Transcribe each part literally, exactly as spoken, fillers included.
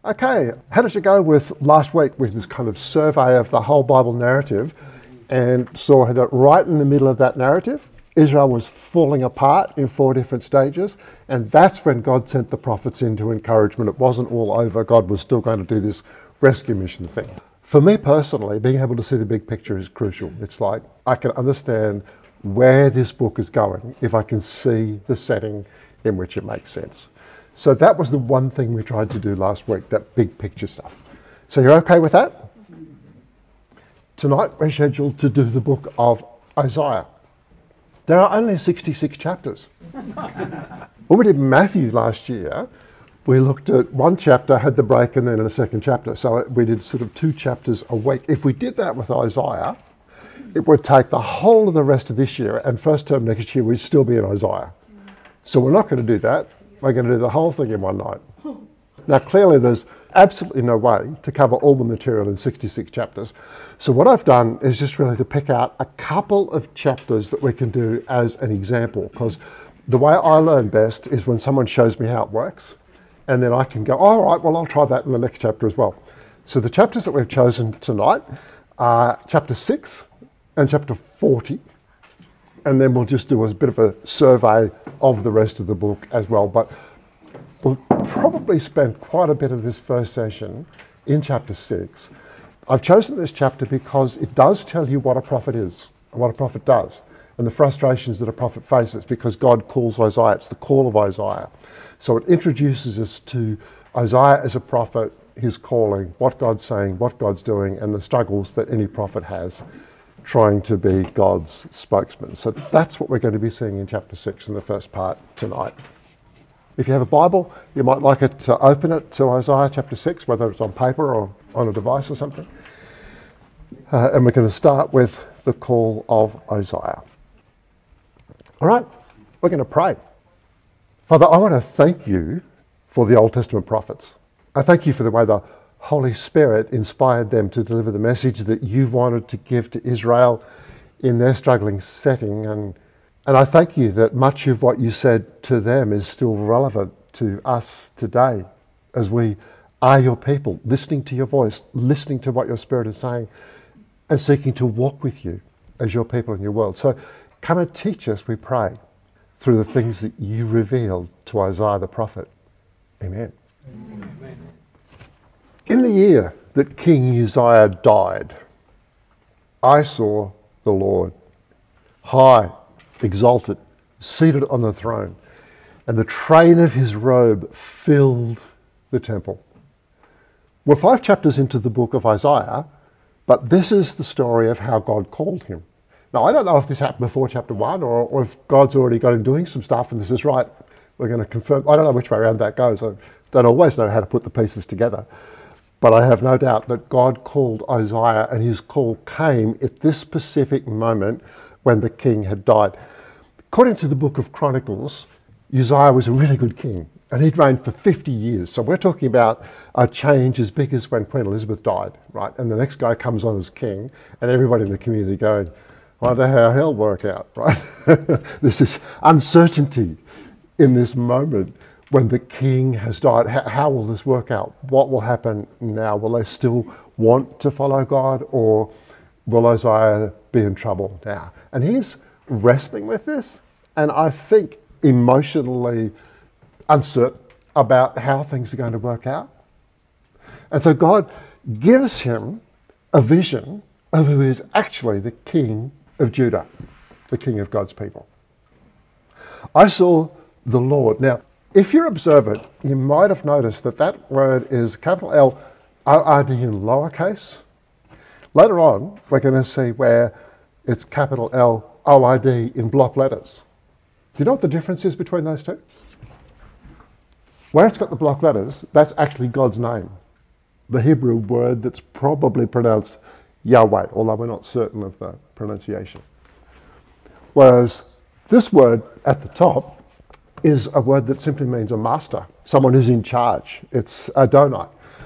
Okay, how did you go with last week with this kind of survey of the whole Bible narrative, and saw that right in the middle of that narrative, Israel was falling apart in four different stages, and that's when God sent the prophets in to encouragement. It wasn't all over. God was still going to do this rescue mission thing. For me personally, being able to see the big picture is crucial. It's like I can understand where this book is going if I can see the setting in which it makes sense. So that was the one thing we tried to do last week, that big picture stuff. So you're okay with that? Tonight we're scheduled to do the book of Isaiah. There are only sixty-six chapters. When we did Matthew last year, we looked at one chapter, had the break, and then a second chapter. So we did sort of two chapters a week. If we did that with Isaiah, it would take the whole of the rest of this year, and first term next year we'd still be in Isaiah. So we're not going to do that. We're going to do the whole thing in one night. Now, clearly there's absolutely no way to cover all the material in sixty-six chapters. So what I've done is just really to pick out a couple of chapters that we can do as an example, because the way I learn best is when someone shows me how it works, and then I can go, all right, well, I'll try that in the next chapter as well. So the chapters that we've chosen tonight are chapter six and chapter forty. And then we'll just do a bit of a survey of the rest of the book as well. But we'll probably spend quite a bit of this first session in chapter six. I've chosen this chapter because it does tell you what a prophet is and what a prophet does, and the frustrations that a prophet faces, because God calls Isaiah. It's the call of Isaiah. So it introduces us to Isaiah as a prophet, his calling, what God's saying, what God's doing, and the struggles that any prophet has trying to be God's spokesman. So that's what we're going to be seeing in chapter six in the first part tonight. If you have a Bible, you might like it to open it to Isaiah chapter six, whether it's on paper or on a device or something. Uh, and we're going to start with the call of Isaiah. All right, we're going to pray. Father, I want to thank you for the Old Testament prophets. I thank you for the way the Holy Spirit inspired them to deliver the message that you wanted to give to Israel in their struggling setting. And, and I thank you that much of what you said to them is still relevant to us today as we are your people, listening to your voice, listening to what your Spirit is saying, and seeking to walk with you as your people in your world. So come and teach us, we pray, through the things that you revealed to Isaiah the prophet. Amen. Amen. In the year that King Uzziah died, I saw the Lord, high, exalted, seated on the throne, and the train of his robe filled the temple. We're five chapters into the book of Isaiah, but this is the story of how God called him. Now, I don't know if this happened before chapter one, or, or if God's already got him doing some stuff and this is right. We're going to confirm. I don't know which way around that goes. I don't always know how to put the pieces together. But I have no doubt that God called Isaiah, and his call came at this specific moment when the king had died. According to the book of Chronicles, Uzziah was a really good king, and he'd reigned for fifty years. So we're talking about a change as big as when Queen Elizabeth died, right? And the next guy comes on as king, and everybody in the community going, I wonder how hell work out, right? This is uncertainty in this moment. When the king has died, how, how will this work out? What will happen now? Will they still want to follow God, or will Isaiah be in trouble now? And he's wrestling with this, and I think emotionally uncertain about how things are going to work out. And so God gives him a vision of who is actually the king of Judah, the king of God's people. I saw the Lord. Now, if you're observant, you might have noticed that that word is capital L O R D in lowercase. Later on, we're going to see where it's capital L O R D in block letters. Do you know what the difference is between those two? Where it's got the block letters, that's actually God's name. The Hebrew word that's probably pronounced Yahweh, although we're not certain of the pronunciation. Whereas this word at the top is a word that simply means a master, someone who's in charge. It's Adonai.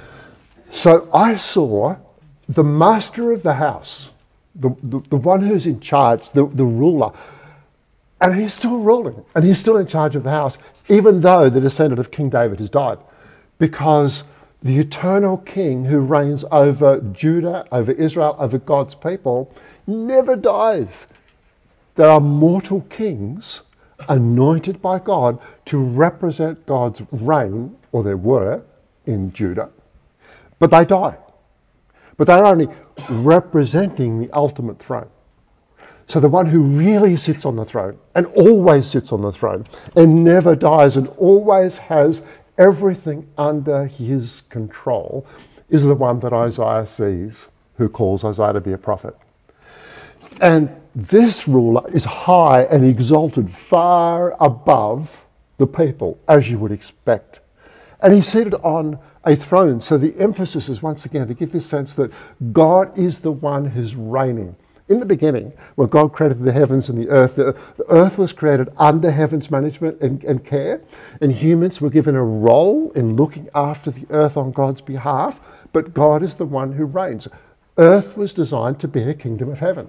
So I saw the master of the house, the, the, the one who's in charge, the, the ruler, and he's still ruling, and he's still in charge of the house, even though the descendant of King David has died, because the eternal king who reigns over Judah, over Israel, over God's people, never dies. There are mortal kings anointed by God to represent God's reign, or there were, in Judah, but they die. But they're only representing the ultimate throne. So the one who really sits on the throne, and always sits on the throne, and never dies, and always has everything under his control, is the one that Isaiah sees, who calls Isaiah to be a prophet. And this ruler is high and exalted far above the people, as you would expect. And he's seated on a throne. So the emphasis is once again to give this sense that God is the one who's reigning. In the beginning, when God created the heavens and the earth, the, the earth was created under heaven's management and, and care, and humans were given a role in looking after the earth on God's behalf, but God is the one who reigns. Earth was designed to be a kingdom of heaven,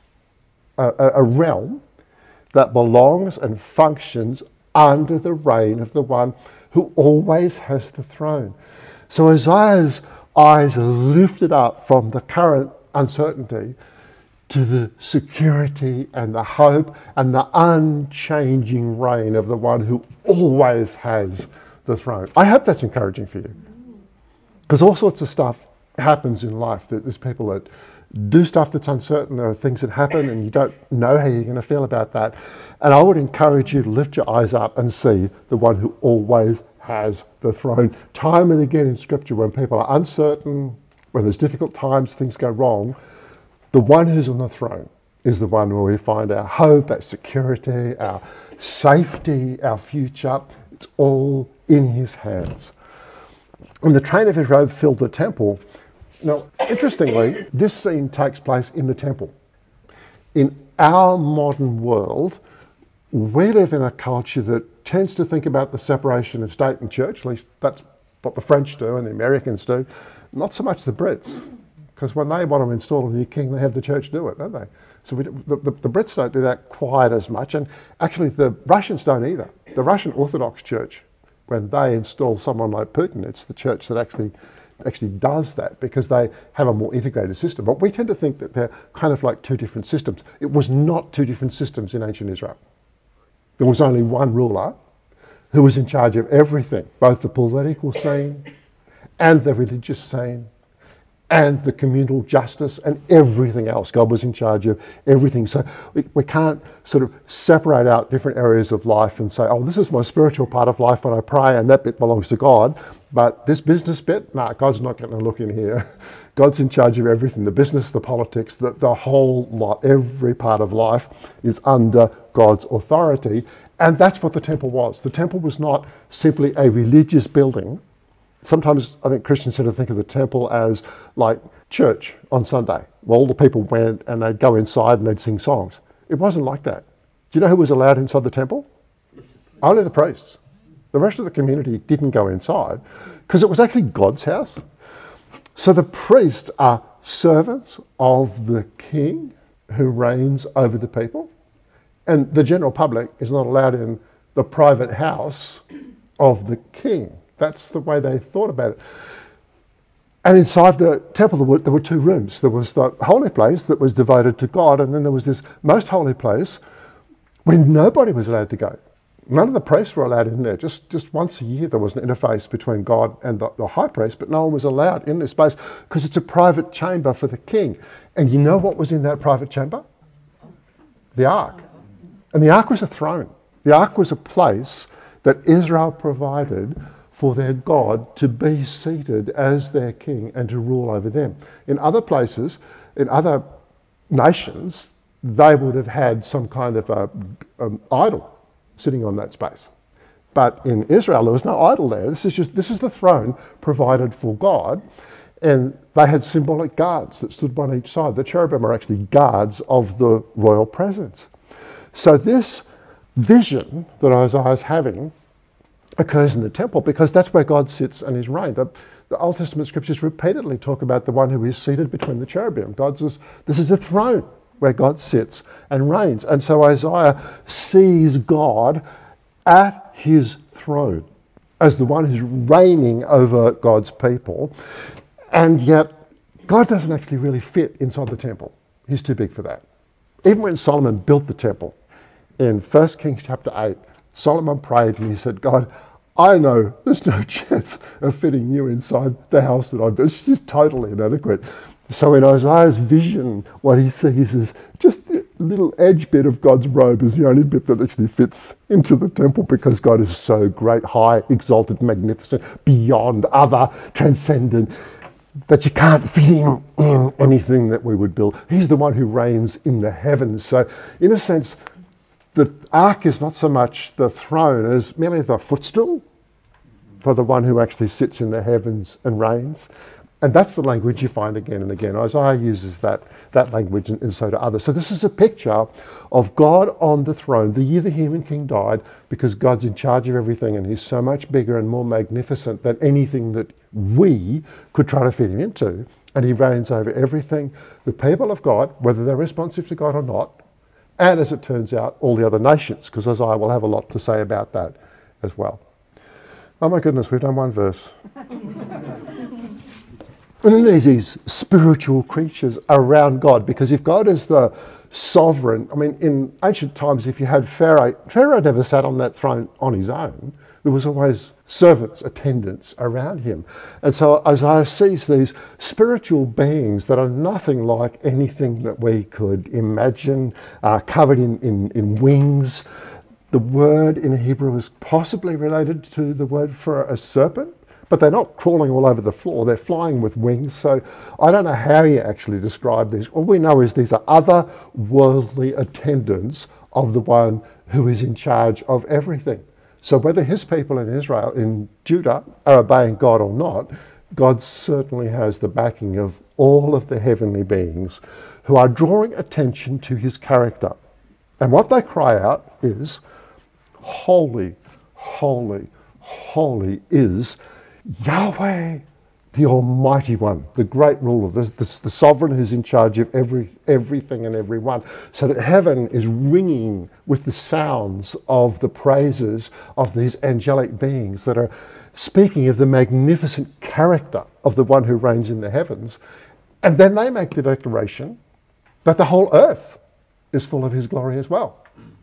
a, a, a realm that belongs and functions under the reign of the one who always has the throne. So Isaiah's eyes are lifted up from the current uncertainty to the security and the hope and the unchanging reign of the one who always has the throne. I hope that's encouraging for you. Because all sorts of stuff happens in life. There's people that do stuff that's uncertain. There are things that happen and you don't know how you're going to feel about that. And I would encourage you to lift your eyes up and see the one who always has the throne. Time and again in Scripture, when people are uncertain, when there's difficult times, things go wrong, the one who's on the throne is the one where we find our hope, our security, our safety, our future. It's all in his hands. When the train of his robe filled the temple, now, interestingly, this scene takes place in the temple. In our modern world, we live in a culture that tends to think about the separation of state and church. At least that's what the French do and the Americans do. Not so much the Brits. Because when they want to install a new king, they have the church do it, don't they? So we, the, the, the Brits don't do that quite as much. And actually, the Russians don't either. The Russian Orthodox Church, when they install someone like Putin, it's the church that actually actually does that because they have a more integrated system. But we tend to think that they're kind of like two different systems. It was not two different systems in ancient Israel. There was only one ruler who was in charge of everything, both the political scene and the religious scene, and the communal justice and everything else. God was in charge of everything. So we, we can't sort of separate out different areas of life and say, oh, this is my spiritual part of life when I pray and that bit belongs to God. But this business bit, nah, God's not going to look in here. God's in charge of everything. The business, the politics, the, the whole lot, every part of life is under God's authority. And that's what the temple was. The temple was not simply a religious building. Sometimes I think Christians sort of think of the temple as like church on Sunday. Well, all the people went and they'd go inside and they'd sing songs. It wasn't like that. Do you know who was allowed inside the temple? Only the priests. The rest of the community didn't go inside because it was actually God's house. So the priests are servants of the king who reigns over the people. And the general public is not allowed in the private house of the king. That's the way they thought about it. And inside the temple, there were, there were two rooms. There was the holy place that was devoted to God, and then there was this most holy place where nobody was allowed to go. None of the priests were allowed in there. Just, just once a year there was an interface between God and the, the high priest, but no one was allowed in this space because it's a private chamber for the king. And you know what was in that private chamber? The ark. And the ark was a throne. The ark was a place that Israel provided for their God to be seated as their king and to rule over them. In other places, in other nations, they would have had some kind of a, an idol sitting on that space. But in Israel, there was no idol there. This is just this is the throne provided for God, and they had symbolic guards that stood on each side. The cherubim are actually guards of the royal presence. So this vision that Isaiah is having occurs in the temple because that's where God sits and is reigned. The, the Old Testament scriptures repeatedly talk about the one who is seated between the cherubim. God's this, this is a throne where God sits and reigns. And so Isaiah sees God at his throne. as the one who's reigning over God's people. And yet, God doesn't actually really fit inside the temple. He's too big for that. Even when Solomon built the temple, in First Kings chapter eight, Solomon prayed and he said, God, I know there's no chance of fitting you inside the house that I've built. It's just totally inadequate. So in Isaiah's vision, what he sees is just a little edge bit of God's robe is the only bit that actually fits into the temple, because God is so great, high, exalted, magnificent, beyond, other, transcendent, that you can't fit him in anything that we would build. He's the one who reigns in the heavens. So in a sense, the ark is not so much the throne as merely the footstool for the one who actually sits in the heavens and reigns. And that's the language you find again and again. Isaiah uses that, that language, and, and so do others. So this is a picture of God on the throne, the year the human king died, because God's in charge of everything and he's so much bigger and more magnificent than anything that we could try to fit him into. And he reigns over everything. The people of God, whether they're responsive to God or not, and as it turns out, all the other nations, because Isaiah will have a lot to say about that as well. Oh my goodness, we've done one verse. And then there's these spiritual creatures around God, because if God is the sovereign, I mean, in ancient times, if you had Pharaoh, Pharaoh never sat on that throne on his own. There was always servants, attendants around him. And so Isaiah sees these spiritual beings that are nothing like anything that we could imagine, uh, covered in, in, in wings. The word in Hebrew is possibly related to the word for a serpent, but they're not crawling all over the floor. They're flying with wings. So I don't know how you actually describe these. All we know is these are other worldly attendants of the one who is in charge of everything. So whether his people in Israel, in Judah, are obeying God or not, God certainly has the backing of all of the heavenly beings who are drawing attention to his character. And what they cry out is, holy, holy, holy is Yahweh, the Almighty One, the great ruler, the, the, the sovereign who's in charge of every everything and everyone. So that heaven is ringing with the sounds of the praises of these angelic beings that are speaking of the magnificent character of the one who reigns in the heavens. And then they make the declaration that the whole earth is full of his glory as well.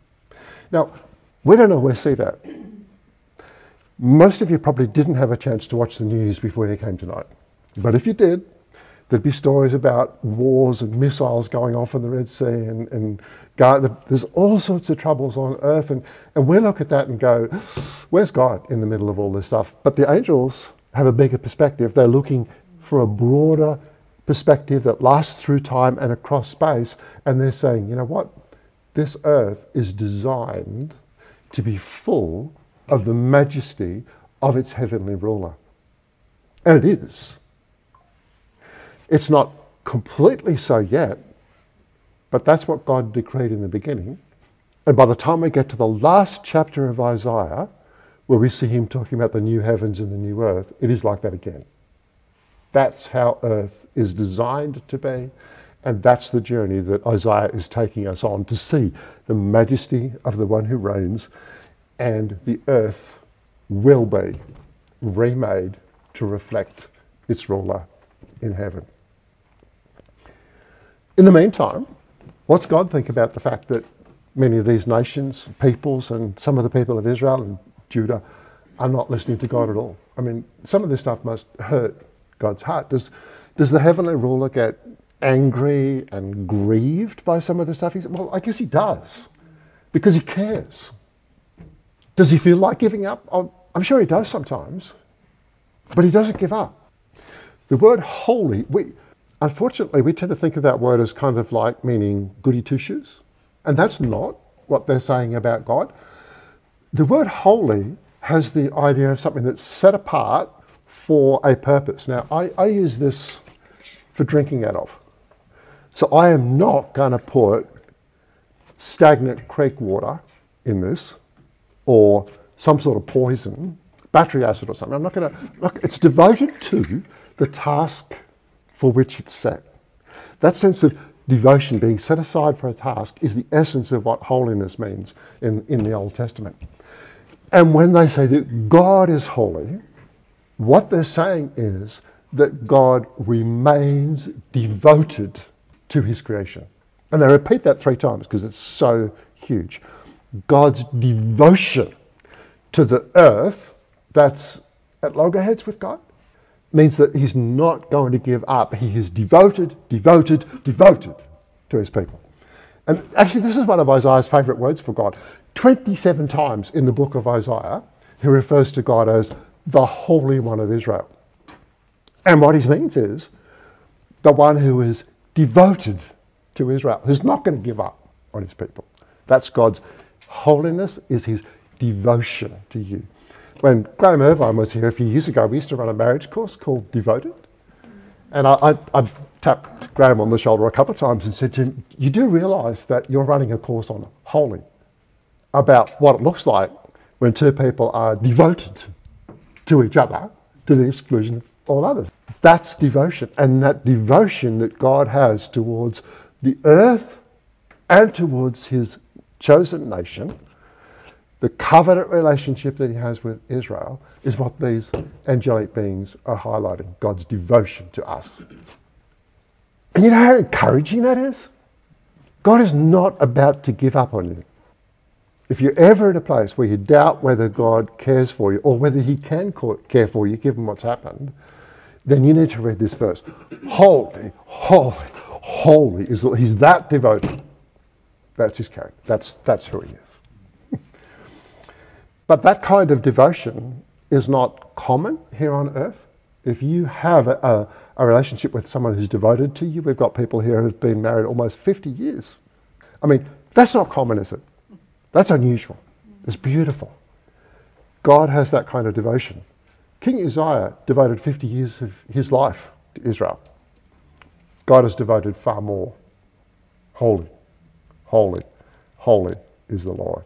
Now, we don't always see that. Most of you probably didn't have a chance to watch the news before you came tonight. But if you did, there'd be stories about wars and missiles going off in the Red Sea, and, and God, there's all sorts of troubles on earth. And, and we look at that and go, where's God in the middle of all this stuff? But the angels have a bigger perspective. They're looking for a broader perspective that lasts through time and across space. And they're saying, you know what? This earth is designed to be full of the majesty of its heavenly ruler. And it is. It's not completely so yet, but that's what God decreed in the beginning. And by the time we get to the last chapter of Isaiah, where we see him talking about the new heavens and the new earth, it is like that again. That's how earth is designed to be, and that's the journey that Isaiah is taking us on, to see the majesty of the one who reigns, and the earth will be remade to reflect its ruler in heaven. In the meantime, what's God think about the fact that many of these nations, peoples, and some of the people of Israel and Judah are not listening to God at all? I mean, some of this stuff must hurt God's heart. Does, does the heavenly ruler get angry and grieved by some of the stuff? He said, well, I guess he does, because he cares. Does he feel like giving up? Oh, I'm sure he does sometimes, but he doesn't give up. The word holy, we, unfortunately, we tend to think of that word as kind of like meaning goody two-shoes, and that's not what they're saying about God. The word holy has the idea of something that's set apart for a purpose. Now, I, I use this for drinking out of. So I am not going to put stagnant creek water in this, or some sort of poison, battery acid or something. I'm not going to, look, it's devoted to the task for which it's set. That sense of devotion, being set aside for a task, is the essence of what holiness means in, in the Old Testament. And when they say that God is holy, what they're saying is that God remains devoted to his creation. And they repeat that three times because it's so huge. God's devotion to the earth that's at loggerheads with God means that he's not going to give up. He is devoted, devoted, devoted to his people. And actually, this is one of Isaiah's favourite words for God. twenty-seven times in the book of Isaiah, he refers to God as the Holy One of Israel. And what he means is the one who is devoted to Israel, who's not going to give up on his people. That's God's holiness, is his devotion to you. When Graham Irvine was here a few years ago, we used to run a marriage course called Devoted. And I, I, I've tapped Graham on the shoulder a couple of times and said to him, you do realise that you're running a course on holy, about what it looks like when two people are devoted to each other to the exclusion of all others. That's devotion. And that devotion that God has towards the earth and towards his chosen nation, the covenant relationship that he has with Israel, is what these angelic beings are highlighting, God's devotion to us. And you know how encouraging that is? God is not about to give up on you. If you're ever in a place where you doubt whether God cares for you or whether he can care for you given what's happened, then you need to read this verse. Holy, holy, holy is he's that devoted. That's his character. That's that's who he is. But that kind of devotion is not common here on earth. If you have a, a, a relationship with someone who's devoted to you, we've got people here who've been married almost fifty years. I mean, that's not common, is it? That's unusual. It's beautiful. God has that kind of devotion. King Uzziah devoted fifty years of his life to Israel. God has devoted far more. Holy, holy, holy is the Lord.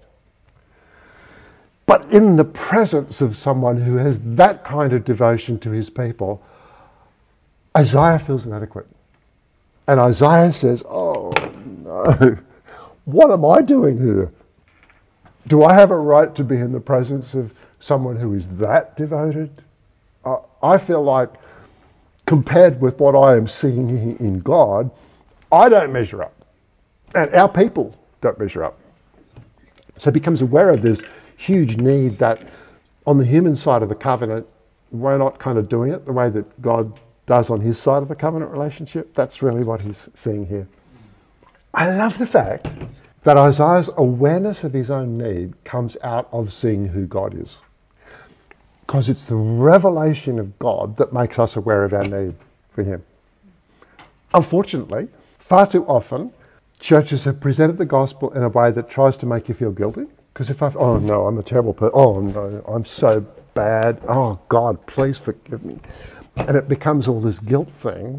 But in the presence of someone who has that kind of devotion to his people, Isaiah feels inadequate. And Isaiah says, oh no, what am I doing here? Do I have a right to be in the presence of someone who is that devoted? Uh, I feel like, compared with what I am seeing in God, I don't measure up. And our people don't measure up. So he becomes aware of this huge need that on the human side of the covenant, we're not kind of doing it the way that God does on his side of the covenant relationship. That's really what he's seeing here. I love the fact that Isaiah's awareness of his own need comes out of seeing who God is. Because it's the revelation of God that makes us aware of our need for him. Unfortunately, far too often, churches have presented the gospel in a way that tries to make you feel guilty. Because if I, oh no, I'm a terrible person. Oh no, I'm so bad. Oh God, please forgive me. And it becomes all this guilt thing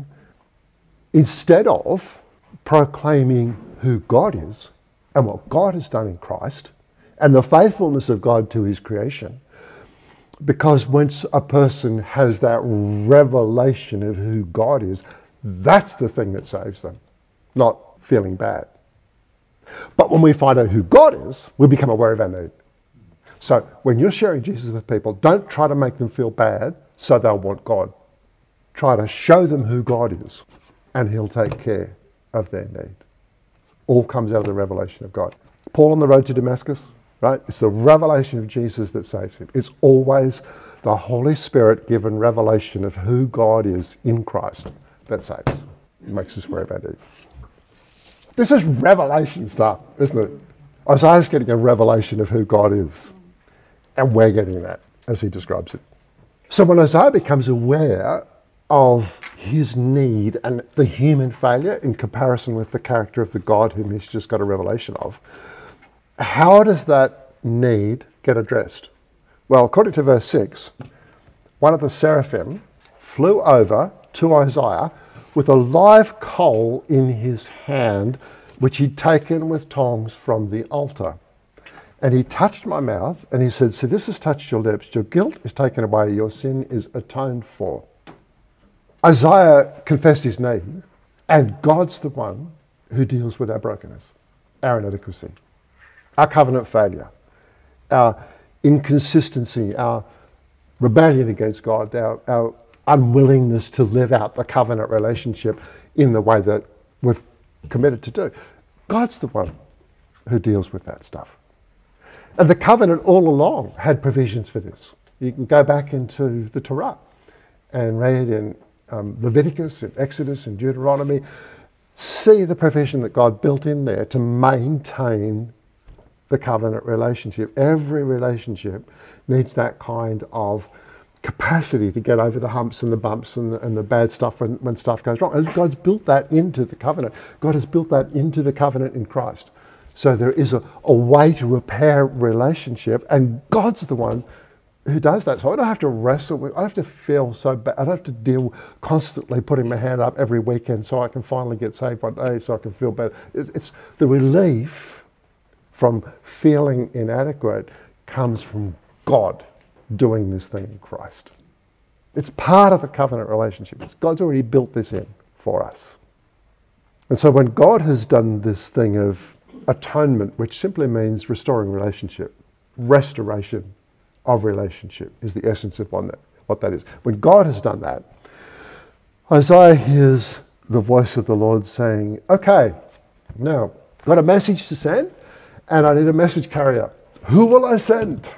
instead of proclaiming who God is and what God has done in Christ and the faithfulness of God to his creation. Because once a person has that revelation of who God is, that's the thing that saves them, not feeling bad. But when we find out who God is, we become aware of our need. So when you're sharing Jesus with people, don't try to make them feel bad so they'll want God. Try to show them who God is, and he'll take care of their need. All comes out of the revelation of God. Paul on the road to Damascus, right? It's the revelation of Jesus that saves him. It's always the Holy Spirit given revelation of who God is in Christ that saves. It makes us aware of our need. This is revelation stuff, isn't it? Isaiah's getting a revelation of who God is. And we're getting that as he describes it. So when Isaiah becomes aware of his need and the human failure in comparison with the character of the God whom he's just got a revelation of, how does that need get addressed? Well, according to verse six, one of the seraphim flew over to Isaiah with a live coal in his hand, which he'd taken with tongs from the altar. And he touched my mouth, and he said, "See, this has touched your lips. Your guilt is taken away. Your sin is atoned for." Isaiah confessed his need, and God's the one who deals with our brokenness, our inadequacy, our covenant failure, our inconsistency, our rebellion against God, our, our unwillingness to live out the covenant relationship in the way that we've committed to do. God's the one who deals with that stuff. And the covenant all along had provisions for this. You can go back into the Torah and read in um, Leviticus, in Exodus, in Deuteronomy, see the provision that God built in there to maintain the covenant relationship. Every relationship needs that kind of capacity to get over the humps and the bumps and the, and the bad stuff when, when stuff goes wrong. And God's built that into the covenant. God has built that into the covenant in Christ. So there is a, a way to repair relationship, and God's the one who does that. So I don't have to wrestle with, I don't have to feel so bad. I don't have to deal constantly putting my hand up every weekend so I can finally get saved one day so I can feel better. It's, it's the relief from feeling inadequate comes from God doing this thing in Christ. It's part of the covenant relationship. It's, God's already built this in for us. And so when God has done this thing of atonement, which simply means restoring relationship, restoration of relationship is the essence of one that, what that is. When God has done that, Isaiah hears the voice of the Lord saying, okay, now I've got a message to send and I need a message carrier. Who will I send?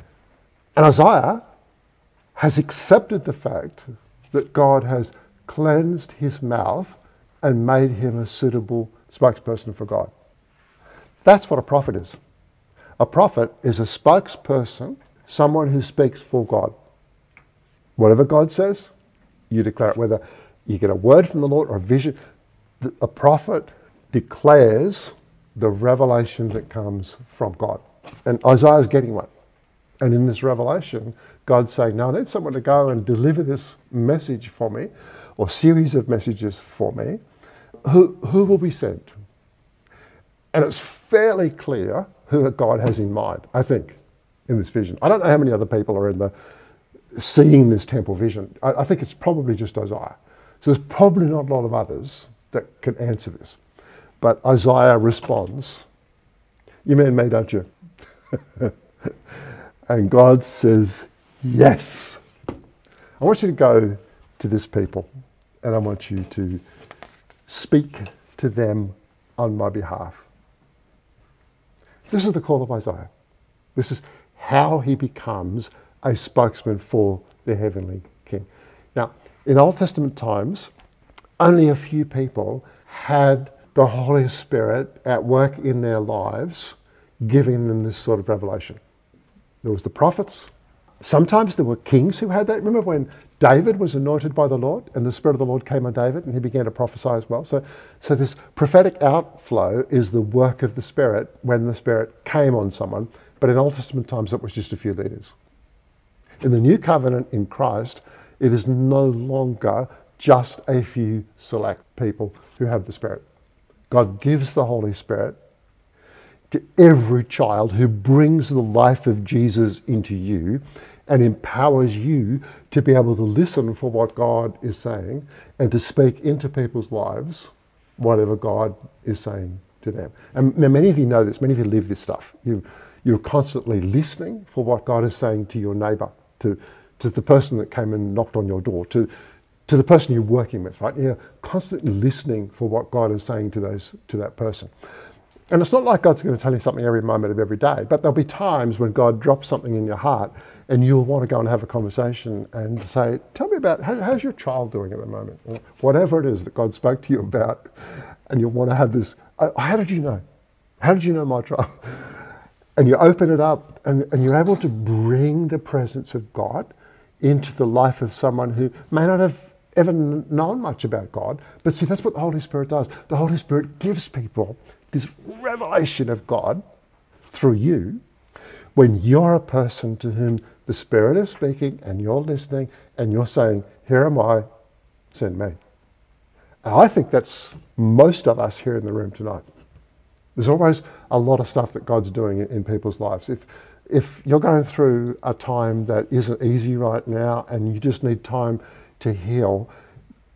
And Isaiah has accepted the fact that God has cleansed his mouth and made him a suitable spokesperson for God. That's what a prophet is. A prophet is a spokesperson, someone who speaks for God. Whatever God says, you declare it. Whether you get a word from the Lord or a vision, a prophet declares the revelation that comes from God. And Isaiah's getting one. And in this revelation, God's saying, now I need someone to go and deliver this message for me, or series of messages for me. Who, who will be sent? And it's fairly clear who God has in mind, I think, in this vision. I don't know how many other people are in the seeing this temple vision. I, I think it's probably just Isaiah. So there's probably not a lot of others that can answer this. But Isaiah responds, you mean me, don't you? And God says, yes. I want you to go to this people and I want you to speak to them on my behalf. This is the call of Isaiah. This is how he becomes a spokesman for the heavenly King. Now, in Old Testament times, only a few people had the Holy Spirit at work in their lives, giving them this sort of revelation. There was the prophets. Sometimes there were kings who had that. Remember when David was anointed by the Lord and the Spirit of the Lord came on David and he began to prophesy as well. So, so this prophetic outflow is the work of the Spirit when the Spirit came on someone. But in Old Testament times, it was just a few leaders. In the New Covenant in Christ, it is no longer just a few select people who have the Spirit. God gives the Holy Spirit to every child who brings the life of Jesus into you and empowers you to be able to listen for what God is saying and to speak into people's lives whatever God is saying to them. And many of you know this, many of you live this stuff. You, you're constantly listening for what God is saying to your neighbour, to, to the person that came and knocked on your door, to, to the person you're working with, right? You're constantly listening for what God is saying to those to that person. And it's not like God's going to tell you something every moment of every day, but there'll be times when God drops something in your heart and you'll want to go and have a conversation and say, tell me about, how, how's your child doing at the moment? Or whatever it is that God spoke to you about, and you'll want to have this, oh, how did you know? How did you know my child? And you open it up and, and you're able to bring the presence of God into the life of someone who may not have ever known much about God. But see, that's what the Holy Spirit does. The Holy Spirit gives people this revelation of God through you when you're a person to whom the Spirit is speaking and you're listening and you're saying, here am I, send me. And I think that's most of us here in the room tonight. There's always a lot of stuff that God's doing in, in people's lives. If if you're going through a time that isn't easy right now and you just need time to heal,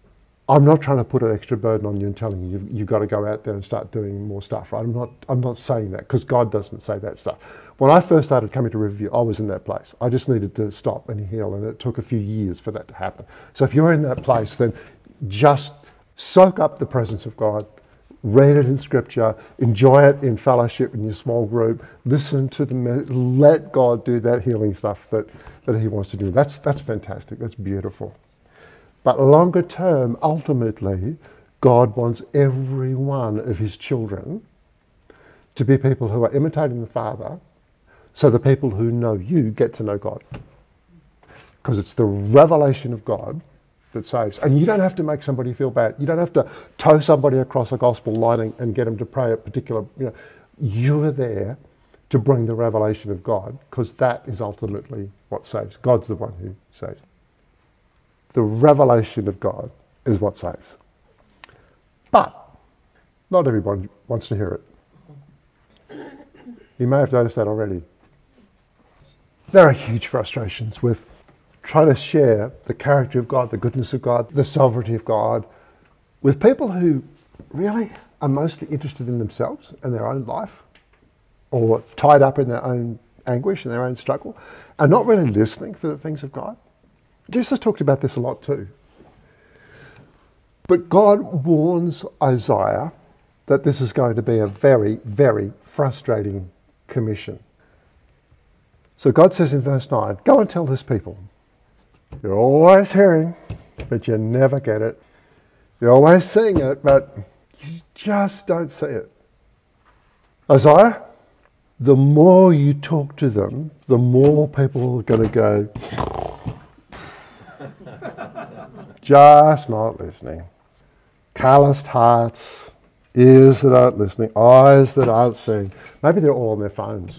I'm not trying to put an extra burden on you and telling you you've, you've got to go out there and start doing more stuff, right? I'm not, I'm not saying that, because God doesn't say that stuff. When I first started coming to Riverview, I was in that place. I just needed to stop and heal, and it took a few years for that to happen. So if you're in that place, then just soak up the presence of God, read it in Scripture, enjoy it in fellowship in your small group, listen to the, let God do that healing stuff that, that he wants to do. That's, that's fantastic, that's beautiful. But longer term, ultimately, God wants every one of his children to be people who are imitating the Father, so the people who know you get to know God. Because it's the revelation of God that saves. And you don't have to make somebody feel bad. You don't have to tow somebody across a gospel line and get them to pray a particular, you know, you're there to bring the revelation of God, because that is ultimately what saves. God's the one who saves. The revelation of God is what saves. But not everyone wants to hear it. You may have noticed that already. There are huge frustrations with trying to share the character of God, the goodness of God, the sovereignty of God, with people who really are mostly interested in themselves and their own life, or tied up in their own anguish and their own struggle, and not really listening for the things of God. Jesus talked about this a lot too. But God warns Isaiah that this is going to be a very, very frustrating commission. So God says in verse nine, go and tell this people, you're always hearing, but you never get it. You're always seeing it, but you just don't see it. Isaiah, the more you talk to them, the more people are going to go, just not listening. Calloused hearts, ears that aren't listening, eyes that aren't seeing. Maybe they're all on their phones.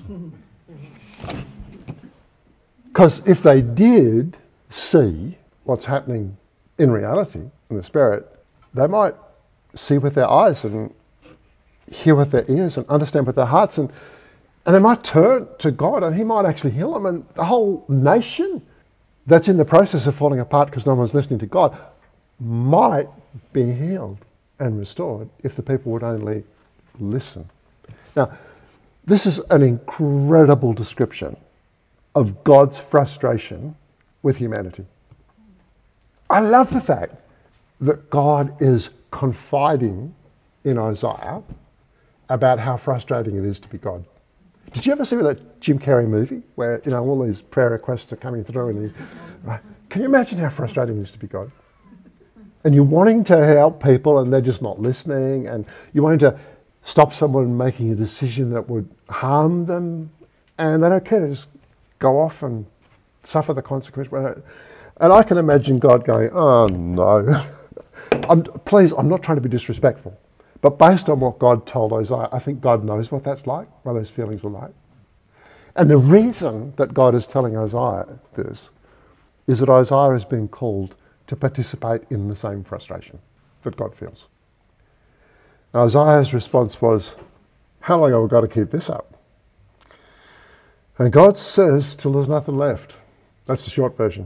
Because if they did see what's happening in reality, in the spirit, they might see with their eyes and hear with their ears and understand with their hearts, and, and they might turn to God and he might actually heal them, and the whole nation that's in the process of falling apart because no one's listening to God might be healed and restored if the people would only listen. Now, this is an incredible description of God's frustration with humanity. I love the fact that God is confiding in Isaiah about how frustrating it is to be God. Did you ever see that Jim Carrey movie where, you know, all these prayer requests are coming through and he, right? Can you imagine how frustrating it is to be God? And you're wanting to help people and they're just not listening, and you're wanting to stop someone making a decision that would harm them, and they don't care, they just go off and suffer the consequence. And I can imagine God going, oh no. I'm, please, I'm not trying to be disrespectful, but based on what God told Isaiah, I think God knows what that's like, what those feelings are like. And the reason that God is telling Isaiah this is that Isaiah is being called to participate in the same frustration that God feels. Now, Isaiah's response was, how long have we got to keep this up? And God says, till there's nothing left. That's the short version.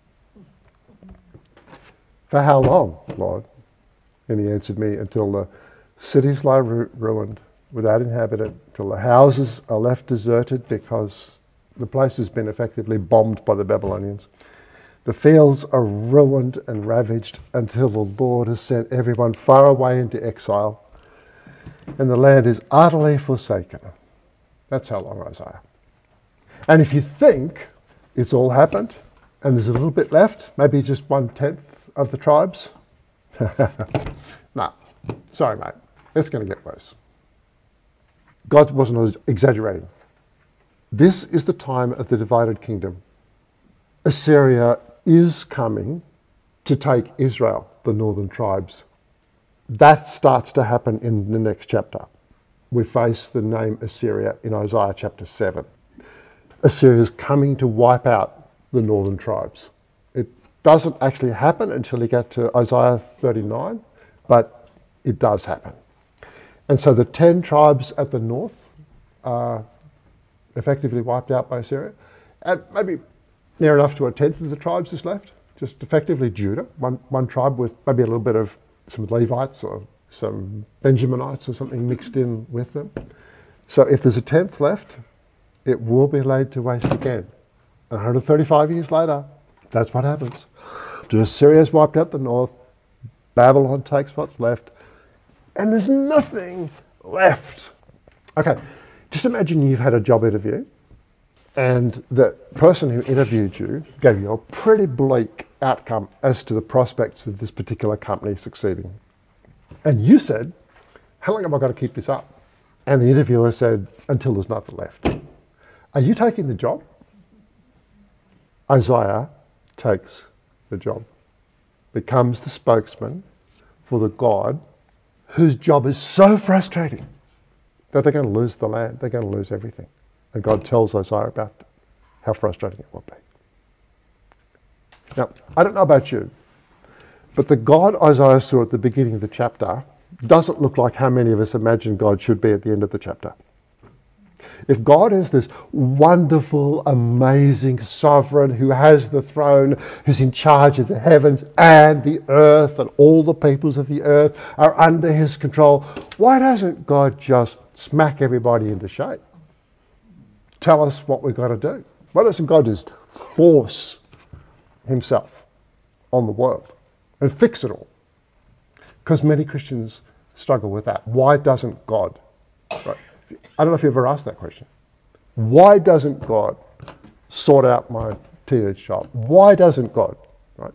For how long, Lord? And he answered me, until the cities lie ru- ruined, without inhabitant, till the houses are left deserted because the place has been effectively bombed by the Babylonians. The fields are ruined and ravaged until the Lord has sent everyone far away into exile, and the land is utterly forsaken. That's how long, Isaiah. And if you think it's all happened and there's a little bit left, maybe just one-tenth of the tribes, no, sorry mate, it's going to get worse. God wasn't exaggerating. This is the time of the divided kingdom. Assyria is coming to take Israel, the northern tribes. That starts to happen in the next chapter. We face the name Assyria in Isaiah chapter seven. Assyria is coming to wipe out the northern tribes. It doesn't actually happen until you get to Isaiah thirty-nine, but it does happen. And so the ten tribes at the north are effectively wiped out by Assyria, and maybe near enough to a tenth of the tribes is left. just effectively Judah, one, one tribe with maybe a little bit of some Levites or some Benjaminites or something mixed in with them. So if there's a tenth left, it will be laid to waste again. one hundred thirty-five years later, that's what happens. After Assyria's wiped out the north, Babylon takes what's left, and there's nothing left. Okay, just imagine you've had a job interview, and the person who interviewed you gave you a pretty bleak outcome as to the prospects of this particular company succeeding. And you said, how long have I got to keep this up? And the interviewer said, until there's nothing left. Are you taking the job? Isaiah takes the job, becomes the spokesman for the God whose job is so frustrating that they're going to lose the land, they're going to lose everything. And God tells Isaiah about how frustrating it will be. Now, I don't know about you, but the God Isaiah saw at the beginning of the chapter doesn't look like how many of us imagine God should be at the end of the chapter. If God is this wonderful, amazing sovereign who has the throne, who's in charge of the heavens and the earth, and all the peoples of the earth are under his control, why doesn't God just smack everybody into shape? Tell us what we've got to do. Why doesn't God just force himself on the world and fix it all? Because many Christians struggle with that. Why doesn't God? Right? I don't know if you ever asked that question. Why doesn't God sort out my teenage child? Why doesn't God? Right?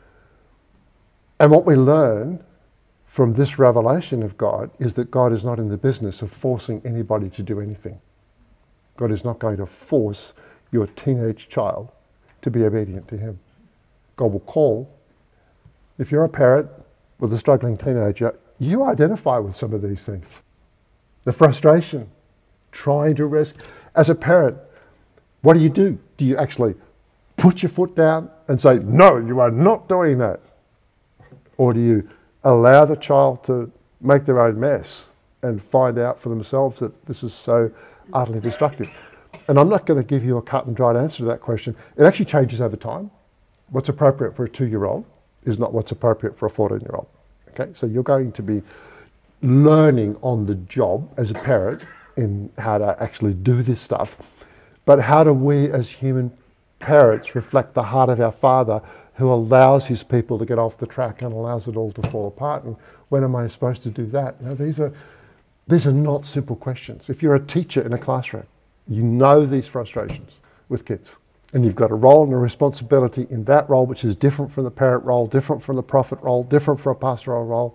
And what we learn from this revelation of God is that God is not in the business of forcing anybody to do anything. God is not going to force your teenage child to be obedient to him. God will call. If you're a parent with a struggling teenager, you identify with some of these things. The frustration, trying to risk. As a parent, what do you do? Do you actually put your foot down and say, no, you are not doing that? Or do you allow the child to make their own mess and find out for themselves that this is so utterly destructive? And I'm not going to give you a cut and dried answer to that question. It actually changes over time. What's appropriate for a two-year-old is not what's appropriate for a fourteen-year-old. Okay, so you're going to be learning on the job as a parent in how to actually do this stuff. But how do we as human parents reflect the heart of our Father who allows his people to get off the track and allows it all to fall apart? And when am I supposed to do that? You know, these are these are not simple questions. If you're a teacher in a classroom, you know these frustrations with kids. And you've got a role and a responsibility in that role which is different from the parent role, different from the prophet role, different from a pastoral role.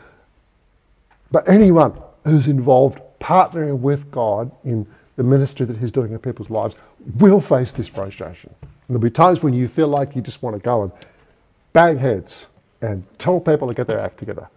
But anyone who's involved partnering with God in the ministry that he's doing in people's lives will face this frustration. And there'll be times when you feel like you just want to go and bang heads and tell people to get their act together.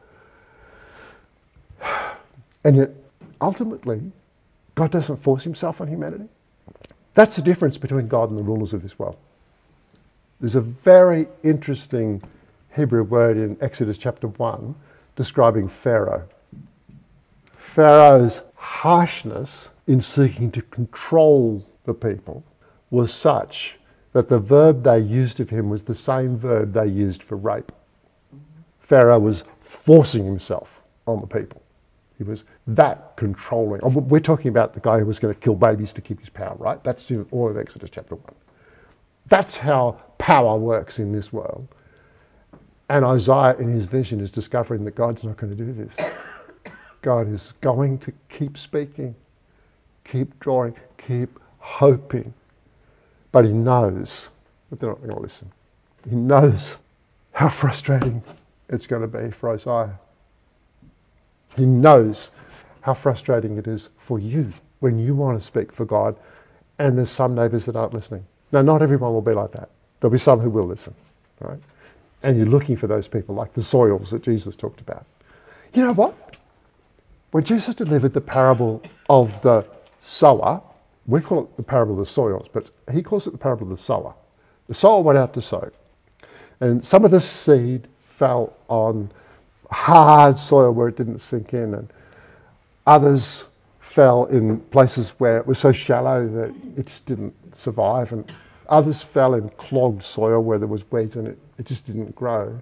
And yet, ultimately, God doesn't force himself on humanity. That's the difference between God and the rulers of this world. There's a very interesting Hebrew word in Exodus chapter one describing Pharaoh. Pharaoh's harshness in seeking to control the people was such that the verb they used of him was the same verb they used for rape. Pharaoh was forcing himself on the people. He was that controlling. We're talking about the guy who was going to kill babies to keep his power, right? That's in all of Exodus chapter one. That's how power works in this world. And Isaiah in his vision is discovering that God's not going to do this. God is going to keep speaking, keep drawing, keep hoping. But he knows that they're not going to listen. He knows how frustrating it's going to be for Isaiah. He knows how frustrating it is for you when you want to speak for God and there's some neighbours that aren't listening. Now, not everyone will be like that. There'll be some who will listen, right? And you're looking for those people like the soils that Jesus talked about. You know what? When Jesus delivered the parable of the sower, we call it the parable of the soils, but he calls it the parable of the sower. The sower went out to sow. And some of the seed fell on hard soil where it didn't sink in, and others fell in places where it was so shallow that it just didn't survive, and Others fell in clogged soil where there was weeds and it, it just didn't grow.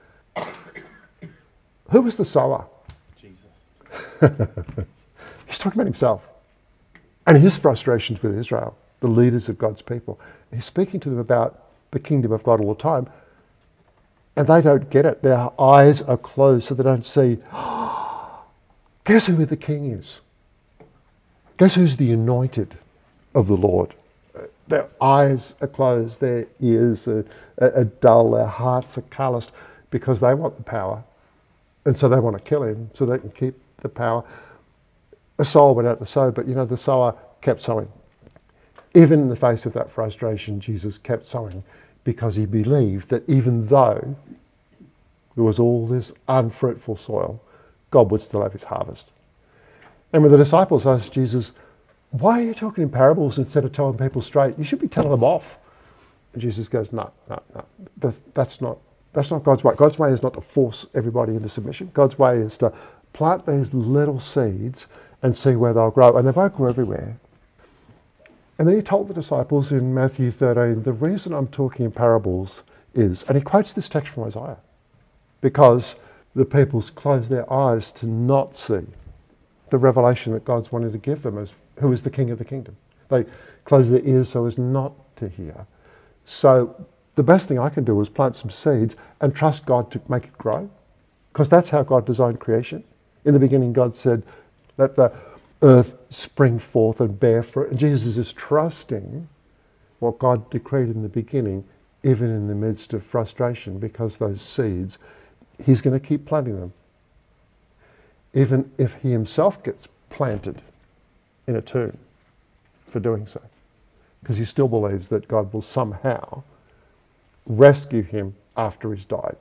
Who was the sower? Jesus. He's talking about himself and his frustrations with Israel, the leaders of God's people. He's speaking to them about the kingdom of God all the time, and they don't get it. Their eyes are closed so they don't see, oh, guess who the king is? Guess who's the anointed of the Lord? Their eyes are closed, their ears are, are, are dull, their hearts are calloused because they want the power. And so they want to kill him so they can keep the power. A sower went out to sow, but you know, the sower kept sowing. Even in the face of that frustration, Jesus kept sowing because he believed that even though there was all this unfruitful soil, God would still have his harvest. And when the disciples asked Jesus, why are you talking in parables instead of telling people straight? You should be telling them off. And Jesus goes, no, no, no. That's, that's not that's not God's way. God's way is not to force everybody into submission. God's way is to plant these little seeds and see where they'll grow. And they won't grow everywhere. And then he told the disciples in Matthew thirteen, the reason I'm talking in parables is, and he quotes this text from Isaiah, because the people's closed their eyes to not see the revelation that God's wanted to give them as who is the king of the kingdom. They close their ears so as not to hear. So the best thing I can do is plant some seeds and trust God to make it grow, because that's how God designed creation. In the beginning, God said, let the earth spring forth and bear fruit. And Jesus is trusting what God decreed in the beginning, even in the midst of frustration, because those seeds, he's going to keep planting them. Even if he himself gets planted in a tomb for doing so. Because he still believes that God will somehow rescue him after he's died.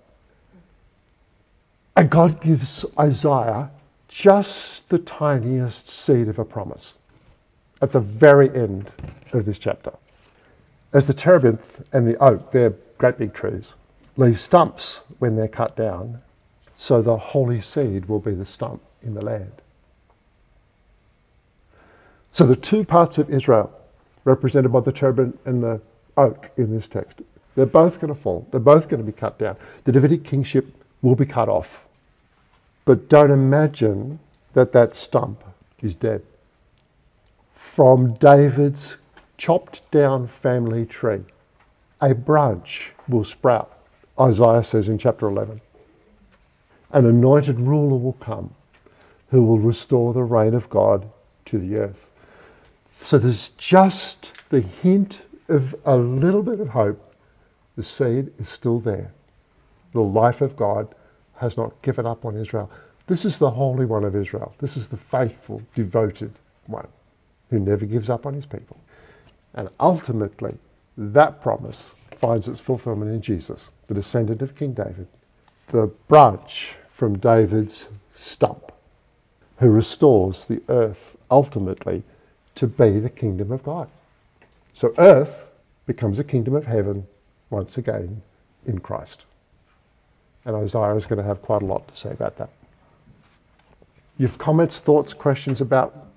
And God gives Isaiah just the tiniest seed of a promise at the very end of this chapter. As the terebinth and the oak, they're great big trees, leave stumps when they're cut down, so the holy seed will be the stump in the land. So the two parts of Israel, represented by the terebinth and the oak in this text, they're both going to fall. They're both going to be cut down. The Davidic kingship will be cut off. But don't imagine that that stump is dead. From David's chopped down family tree, a branch will sprout, Isaiah says in chapter eleven. An anointed ruler will come who will restore the reign of God to the earth. So there's just the hint of a little bit of hope. The seed is still there. The life of God has not given up on Israel. This is the Holy One of Israel. This is the faithful, devoted one who never gives up on his people. And ultimately, that promise finds its fulfillment in Jesus, the descendant of King David, the branch from David's stump, who restores the earth ultimately to be the kingdom of God. So earth becomes a kingdom of heaven once again in Christ. And Isaiah is going to have quite a lot to say about that. You have comments, thoughts, questions about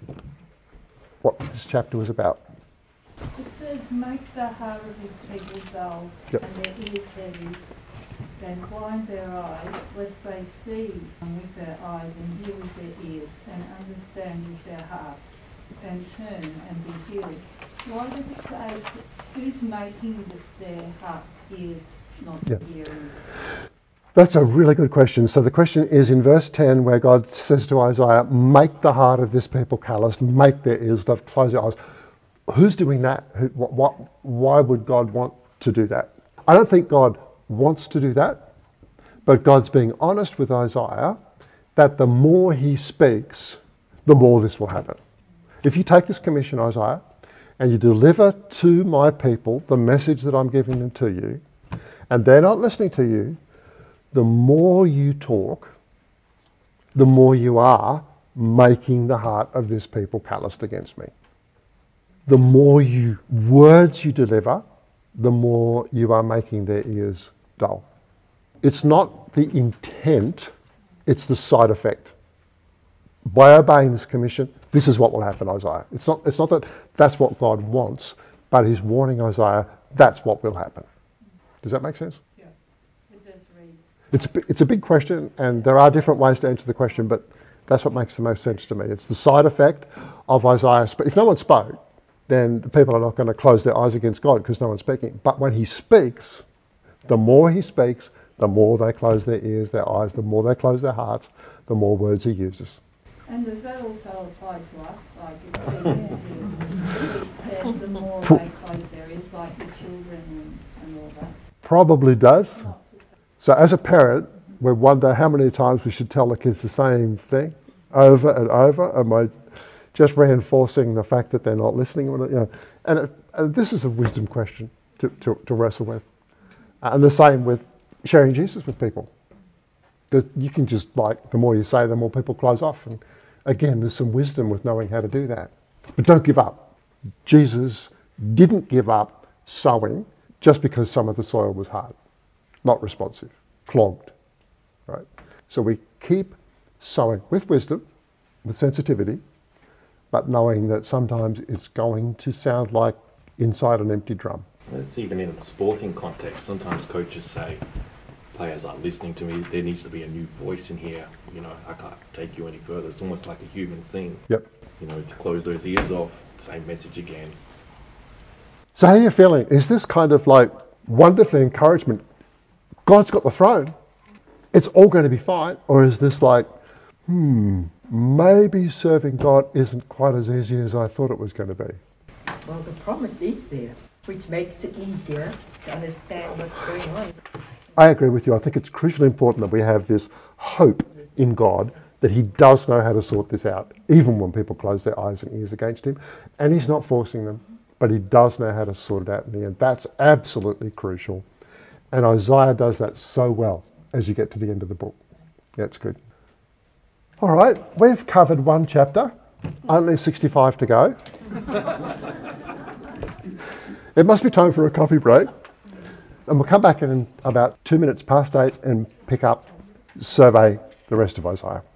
what this chapter was about? It says, make the heart of his people dull, yep. and their ears heavy. They blind their eyes, lest they see with their eyes and hear with their ears and understand with their hearts and turn and be healed. Why does it say who's making their heart ears not yep. hearing? That's a really good question. So the question is in verse ten, where God says to Isaiah, make the heart of this people calloused, make their ears dull, close their eyes. Who's doing that? Who, what, what, why would God want to do that? I don't think God wants to do that, but God's being honest with Isaiah that the more he speaks, the more this will happen. If you take this commission, Isaiah, and you deliver to my people the message that I'm giving them to you, and they're not listening to you, the more you talk, the more you are making the heart of this people calloused against me. The more you words you deliver, the more you are making their ears dull. It's not the intent, it's the side effect. By obeying this commission, this is what will happen, Isaiah. It's not, it's not that that's what God wants, but he's warning Isaiah that's what will happen. Does that make sense? Yeah, it does read. It's, it's a big question, and there are different ways to answer the question, but that's what makes the most sense to me. It's the side effect of Isaiah. Sp- if no one spoke, then the people are not going to close their eyes against God because no one's speaking. But when he speaks, the more he speaks, the more they close their ears, their eyes, the more they close their hearts, the more words he uses. And does that also apply to us? Like if they then the more they close their ears, like the children and, and all that? Probably does. Not to say- So as a parent, we wonder how many times we should tell the kids the same thing over and over. Am I just reinforcing the fact that they're not listening? You know, and, it, and this is a wisdom question to, to, to wrestle with. Uh, and the same with sharing Jesus with people. The, you can just, like, the more you say, the more people close off. And again, there's some wisdom with knowing how to do that. But don't give up. Jesus didn't give up sowing just because some of the soil was hard, not responsive, clogged. Right? So we keep sowing with wisdom, with sensitivity, but knowing that sometimes it's going to sound like inside an empty drum. It's even in the sporting context. Sometimes coaches say, players aren't listening to me, there needs to be a new voice in here. You know, I can't take you any further. It's almost like a human thing. Yep. You know, to close those ears off, same message again. So how are you feeling? Is this kind of like wonderful encouragement? God's got the throne. It's all going to be fine. Or is this like, hmm, maybe serving God isn't quite as easy as I thought it was going to be? Well, the promise is there, which makes it easier to understand what's going on. I agree with you. I think it's crucially important that we have this hope in God that he does know how to sort this out, even when people close their eyes and ears against him. And he's not forcing them, but he does know how to sort it out in the end. That's absolutely crucial. And Isaiah does that so well as you get to the end of the book. That's good. All right, we've covered one chapter, only sixty-five to go. It must be time for a coffee break. And we'll come back in about two minutes past eight and pick up, survey the rest of Isaiah.